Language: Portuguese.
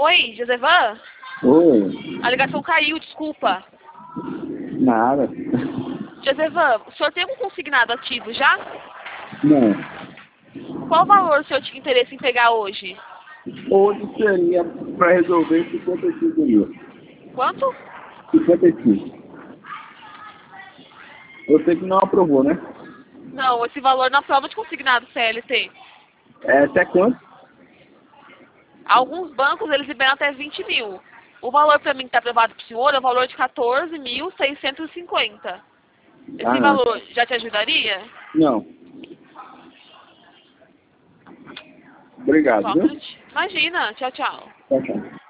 Oi, Josevan? Oi. A ligação caiu, desculpa. Nada. Josevan, o senhor tem algum consignado ativo já? Não. Qual valor o senhor tinha interesse em pegar hoje? Hoje seria para resolver 55 mil. Quanto? 55. Eu sei que não aprovou, né? Não, esse valor na prova de consignado CLT. É até quanto? Alguns bancos, eles liberam até 20 mil. O valor para mim que está aprovado para o senhor é o valor de 14.650. Esse Não. valor já te ajudaria? Não. Obrigado, Só um viu? minutinho. Imagina. Tchau, tchau. Tchau, tchau.